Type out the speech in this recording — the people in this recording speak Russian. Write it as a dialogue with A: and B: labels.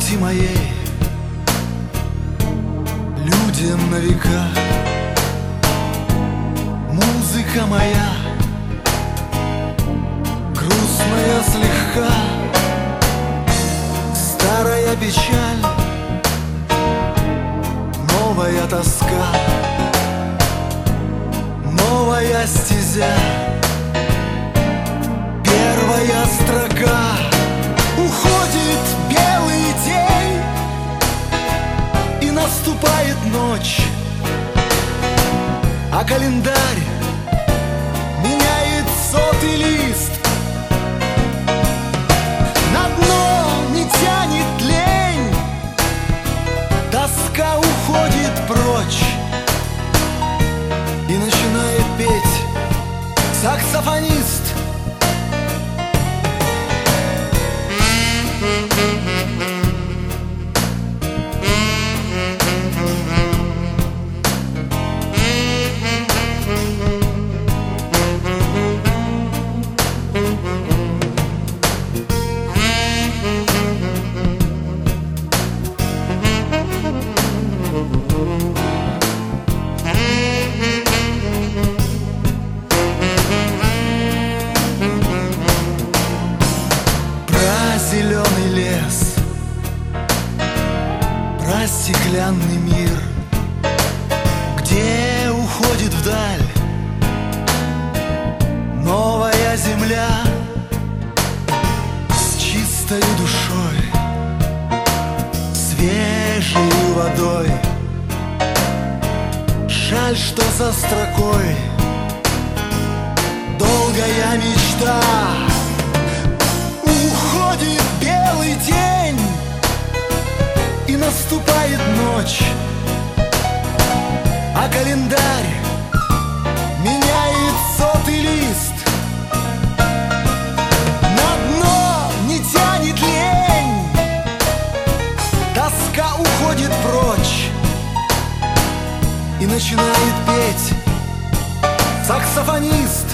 A: памяти моей людям на века. Музыка моя грустная слегка, старая печаль, новая тоска, новая стезя, первая строка. Уходит белый день, и наступает ночь, а календарь меняет сотый лист. На дно не тянет лень, тоска уходит прочь, и начинает петь саксофонист. Зеленый лес, про стеклянный мир, где уходит вдаль новая земля с чистой душой, свежей водой. Жаль, что за строкой долгая мечта. Уходит белый день, и наступает ночь, а календарь меняет сотый лист. На дно не тянет лень, тоска уходит прочь, и начинает петь саксофонист.